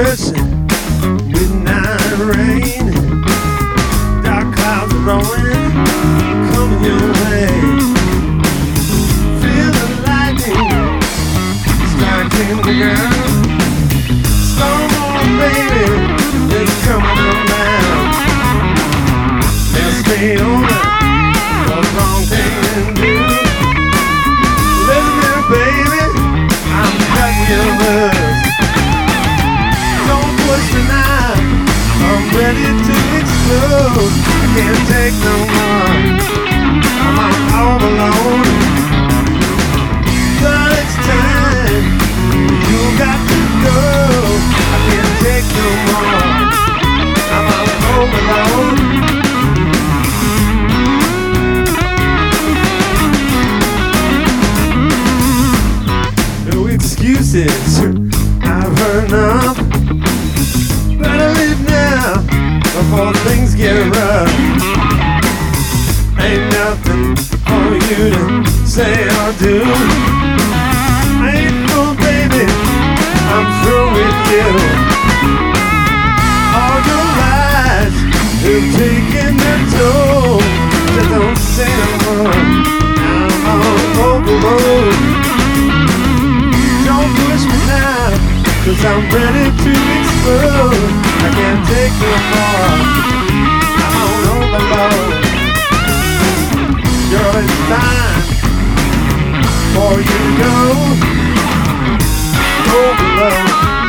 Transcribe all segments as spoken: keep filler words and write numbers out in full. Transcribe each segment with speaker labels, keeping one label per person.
Speaker 1: Christmas, midnight rain, dark clouds are rolling, coming your way. Feel the lightning striking the ground. Storm on, baby, it's coming on now. They'll stay over for the wrong thing to do. Listen, baby, I'm cutting your buzz. Don't push me now, I'm ready to explode. I can't take no more, I'm all alone. But it's time, you got to go. I can't take no more, I'm all alone. No excuses, I've heard enough. Better leave now before things get rough. Ain't nothing for you to say or do. Ain't no baby, I'm through with you. All your lies have taken their toll. Just don't say no more, I'm on overload. Don't push me now, cause I'm ready to explode. I can't take no more, I'm on overload. Girl, it's time for you to go overload.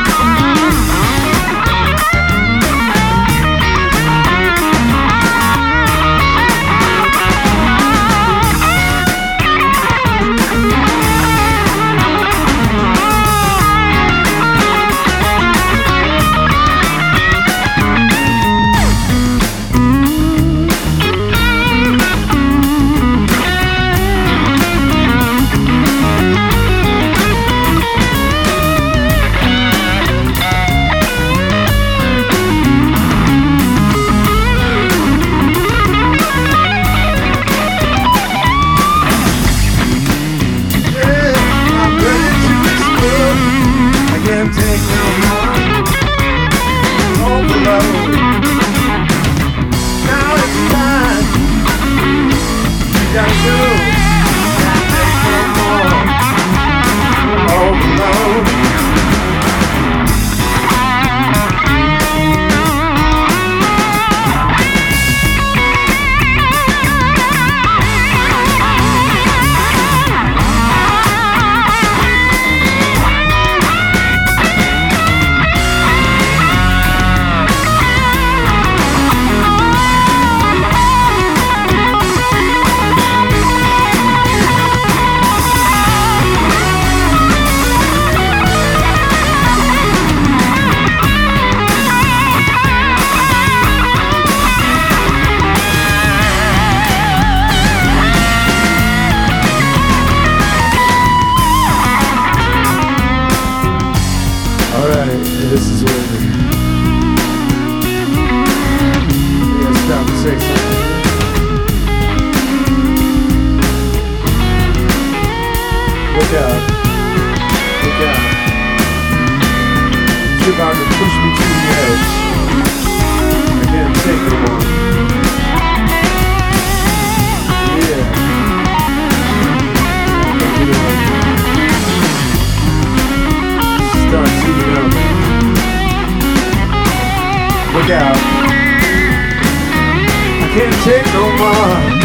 Speaker 1: Take no more overload. Now it's time, you gotta go. Can't take no more overload. This is where we gotta stop and say something. Look out. Look out. You're about to push me to the edge. I can't take no more. Yeah. Start heating up. Look out. I can't take no more.